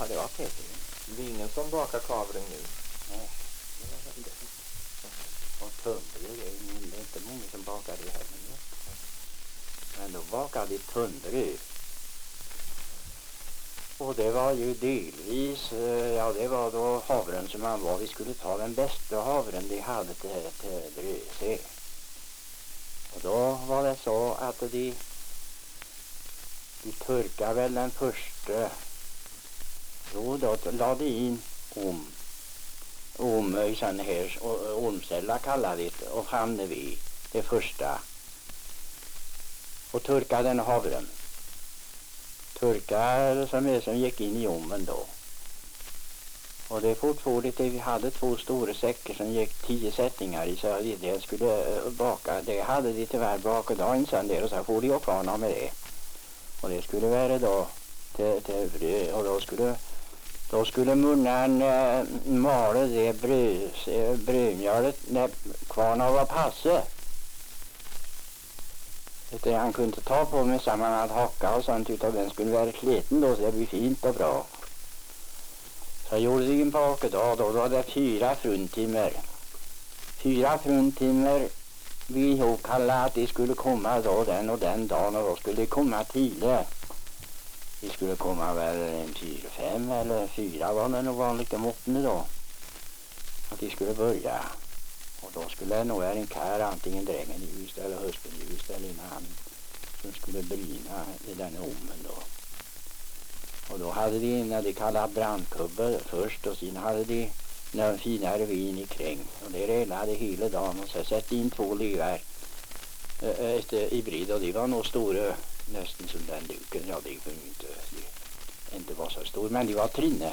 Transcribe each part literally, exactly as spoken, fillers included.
det var Peter. Det är ingen som bakar kavring nu. Nej, det var väl det. Och tunnbröd, det är inte många som bakar det här nu. Men då bakade vi tunnbröd. Och det var ju delvis, ja det var då havren som man var. Vi skulle ta den bästa havren vi hade till, till bröd. Och då var det så att de, de turkade väl den första. Jo, då lade in om. Om i sån här ormsälla kallade det. Och hamnade vi det första. Och turkade den havren. Turkar som, är, som gick in i ommen då. Och det är fortfarande det vi hade två stora säckar som gick tio sättningar i, så det skulle baka. Det hade de tyvärr bakat dagen sen där, och så får de också kvarna med det. Och det skulle vara då till, till bröd, och då skulle då skulle munnen äh, mala det bröd, brödmjölet när kvarna var passe. Det han kunde inte ta på med samman att hacka och sånt, utan den skulle vara kleten då, så det blir fint och bra. Så jag gjorde det en bakedag då, då var det fyra fruntimmer. Fyra fruntimmer vi ihop kallade att de skulle komma då den och den dagen, och då skulle de komma tidigare. De skulle komma väl en fyra, fem eller fyra var det nog vanligt måtten då. Att de skulle börja. Och då skulle det nog vara en kär, antingen drängen i just eller hösten i just eller en hand, som skulle bryna i den omen då. Och då hade de när de kallade brandkubbe först, och sen hade de någon finare vin i kring. Och det relade hela dagen, och så sätter in två livar äh, i brid, och de var nog stora, nästan som den duken. Ja, det kunde inte, de inte var så stor, men de var trinne.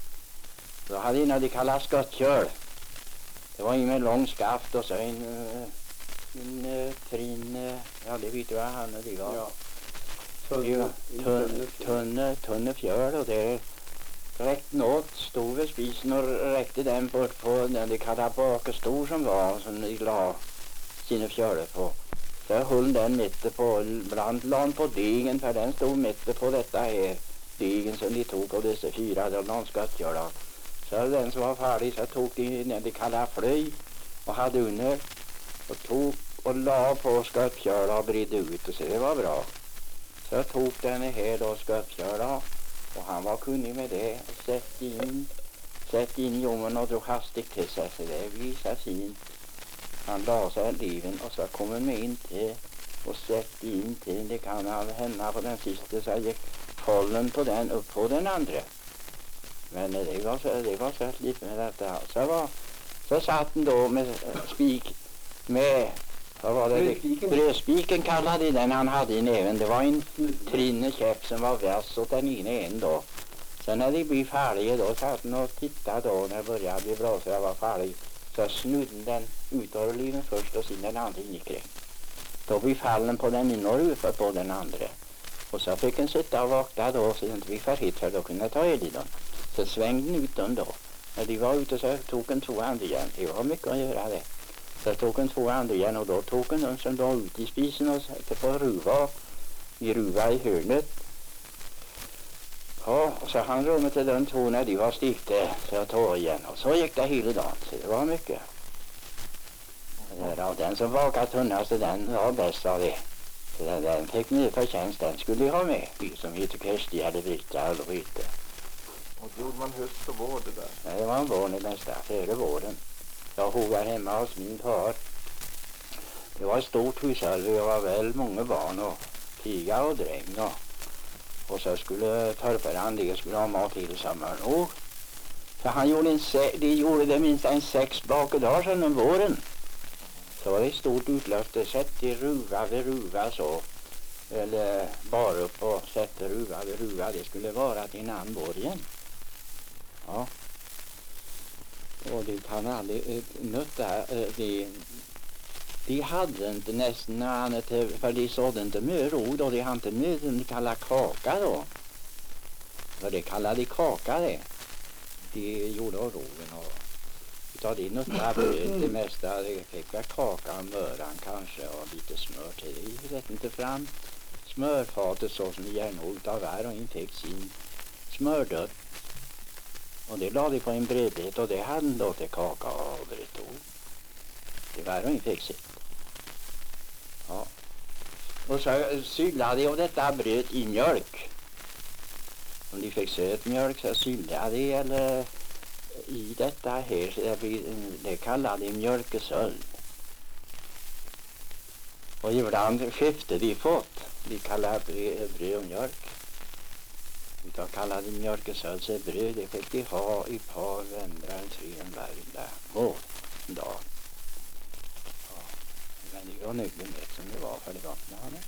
Då hade de när de kallade skottkjöl. Det var en med lång skaft och så en, en, en trin, ja det vet du vad han och det var. Ja. Tunne, tunne, tunne, tunne fjörd, och det räckte något, stod vid spisen och räckte den bort på den de kallade bakestor som var, som de la sina fjörder på. Så jag höll den mitt på, bland lan på degen, för den stod mitt på detta här degen som de tog på dessa fyra, där någon skottkjölar. Så den som var färdig, så tog de när de kallade flöj och hade under och tog och la på skottkjöla och bredde ut, och så det var bra. Så jag tog den här då, skottkjöla, och han var kunnig med det, och sätt in sätt in i ommen och drog hastigt till sig, så det visade sin. Han la sig liven, och så kom han med in till och sätt in till, det kan han hända på den sista, så gick follen på den upp på den andra. Men det var så, det var så lite med detta. Så, var, så satt den då med spik, med, vad var det? Brödspiken. Brödspiken kallade den han hade i näven. Det var en trinne käpp som var väss åt den ena en då. Sen när de blev färdiga då, satt den och tittade då, när det började bli bra så jag var färdig. Så snudde den ut av liven först, och sen den andra in i kring. Då blev fallen på den ena och uppe på den andra. Och så fick en sitta och vakta då, så inte vi för hit, för då kunde jag ta i dem. Så svängde den ut dem då. När de var ute så tog en två andra igen. Det var mycket att göra det. Så tog en två andra igen, och då tog en de som var ute i spisen och sätter på ruva. Vi ruva i hörnet. Ja, så han rummet till de två när de var stifte, så jag tog igen. Och så gick det hela dagen, så det var mycket. Och den som vakade tunnast, den var bäst av det. Så den, den fick ny förtjänst, den skulle jag ha med. Vi som heter Kirsti hade Britta eller Britta. Och då gjorde man höst och vår det där? Nej, det var en vår i nästa, före våren. Jag hovar hemma hos min far. Det var ett stort hushåll, vi var väl många barn och piga och dräng. Och, och så skulle torparen det skulle ha mat till sommaren. Och, så han gjorde en se, de gjorde det minst en sex bakedagar sedan om våren. Så var det ett stort utlöfte, sätt i ruva vid ruva så. Eller bara upp och sätta ruva vid ruva, det skulle vara till en annan borgen. Ja. Och det kan aldrig nötta. De, de hade inte nästan annat, för de sådde inte mer ord, och de hade inte mer de kallade kaka då. För det kallade de kaka det. De gjorde av roven och utav de nötta bröd det mesta. Det fick väl kaka och möran kanske och lite smör till. Det vet inte fram smörfatet så som järnhållt av här, och in fick sin smördött. Och det lade de på en bredbit och det hade de då till kaka och det tog. Det var de inte fick sitt. Ja. Och så sylade de av detta bröd i mjölk. Om de fick söt mjölk så sylade de eller i detta här, så det, blir, det kallade de mjölkesöl. Och ibland skifte de fått. De kallade bröd, bröd och mjölk. Utan kallade mjölkesöl så bröd, det fick de ha i par vändra eller tre en varje mål en dag. Ja. Men det var nöjda med som det var för det var med honom.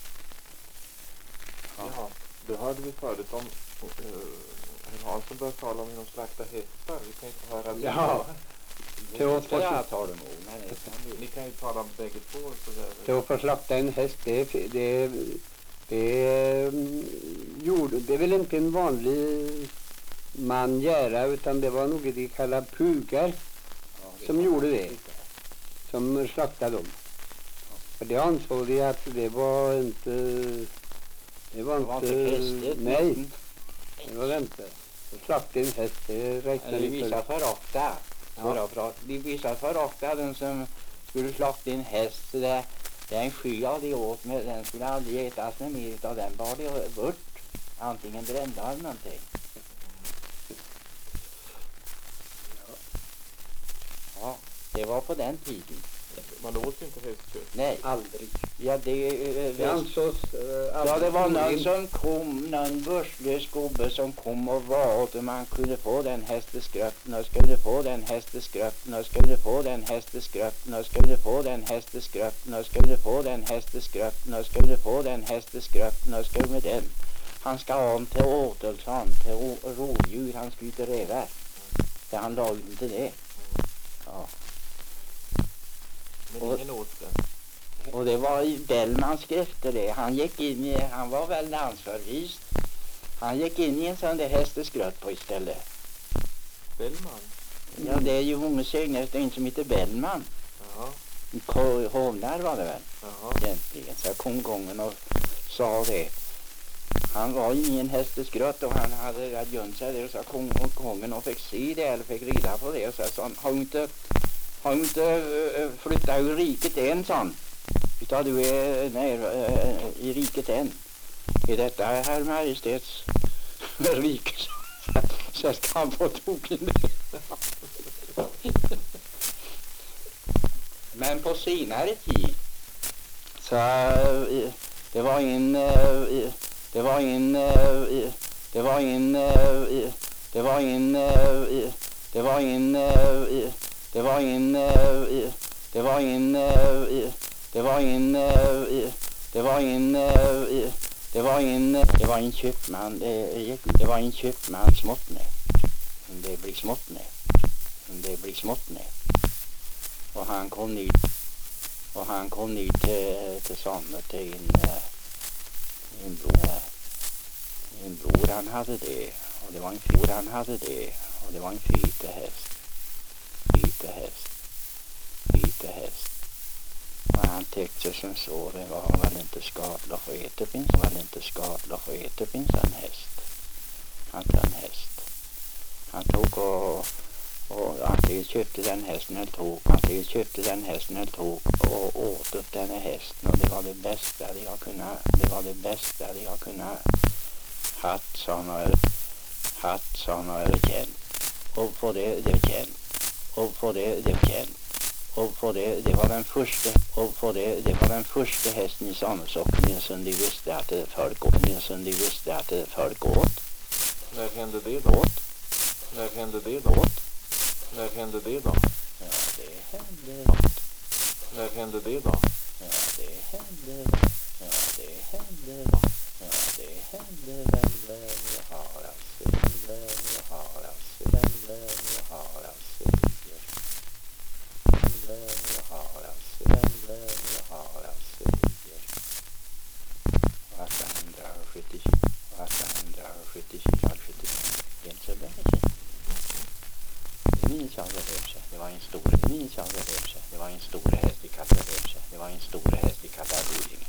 Ja. Jaha, då hörde vi förut om uh, herr Hansson började tala om hur de slaktar hästar. Vi kan inte höra det. Ja. Det ska jag ta dem ord, men ni, ni kan ju tala om bägge två. Så där. Då för slakta en häst, det, det, det, gjorde, det är väl inte en vanlig man göra, utan det var nog de kallade pugar ja, som gjorde det. Som slaktade dem. För det ansåg de att det var inte... Det var, det var inte... inte hästigt. Nej, det var det inte. Att slakta en häst, det räknade de inte. visade för ofta. Ja. För, de visade för ofta den som skulle slakta en häst. Så det, det är en sky av de åt med. Den skulle aldrig ätas med mer av den. Bara det bort. Antingen brända eller någonting. Ja, det var på den tiden. Man åt inte hästkött. Nej. Aldrig. Ja, det... Det ansågs... Uh, Ja, det var någon som kom, någon börslös gubbe som kom och var och man kunde få den hästeskrötten och skulle få den hästeskrötten och skulle få den hästeskrötten och skulle få den hästeskrötten och skulle få den hästeskrötten och skulle få den hästeskrötten och skulle med den. Han ska ha till åtelsson, till rådjur, han skulle inte räva. Så han lagade inte det. Ja. Men Och- ingen åt det. Och det var ju Bellman efter det. Han gick in i, han var väl landsförvist. Han gick in i en sån där hästeskrött på istället. Bellman? Ja, det är ju många sögner, det är en som heter Bellman. Jaha. Ko- Hovnar var det väl Jaha. egentligen. Så jag kom gången och sa det. Han var ju i en hästeskrött och han hade gömt sig där och så kom gången och fick se det eller fick rida på det. Och så sa han, har du inte, har du inte uh, flyttat ur riket än, sån? Utan du är nej, uh, i riket än. Är detta herr Majestäts rike? Så ska han få token. Men på senare tid så uh, det var en uh, det var en uh, det var en uh, det var en uh, det var en uh, det var en uh, det var en uh, det var en uh, det var en uh, det var en det var en köpman det, det var en köpman småttne. Det blir småttne. Det blir småttne. Och han kom ner och han kom ner till, till Sanne till en, en bror. En bror han hade det. Och det var en bror han hade det. Och det var en fete häst. Fete häst. Fete häst. Och han tyckte som så, det var väl inte skadligt att få äta finns. Det var väl inte skadligt att få äta finns en häst. Han tog en häst. Han tog och Och antingen köpte den hästen eller tog, antingen köpte den hästen eller tog och åt upp den här hästen. Och det var det bästa de har kunnat, det var det bästa de har kunnat hatt sådana, hatt sådana överkänt. Och på det, det känt. Och på det, det känt. Och på det, det var den första, och på det, det var den första hästen i Samesocken som de visste att det föregår, som de visste att det föregår. När hände det då? Åt. När hände det då? Åt. När hände det då? Ja, det hände. När hände det då? Ja, det hände. Ja, det hände. Ja, det hände väl väl Haralds väl Haralds väl väl Haralds väl Haralds väl Haralds åttahundrasjuttiofyra åttahundrasjuttiofyra inte så länge. Det minns jag aldrig rört sig. Det var en stor, det minns jag aldrig rört sig. Det var en stor häst i Kataröse. Det var en stor häst i Kataröse.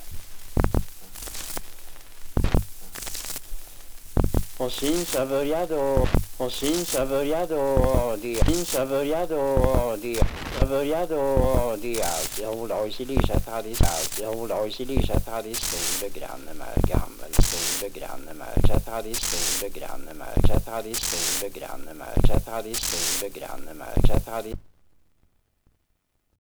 Och sen så började då Och sen så började då det, sen så började då det, så började då det allt. Jag vill ha i sig lysat hade allt. Jag vill ha i sig lysat hade stor granne med gammel, stor granne med så hade stor granne med så hade stor granne med så hade stor granne med så hade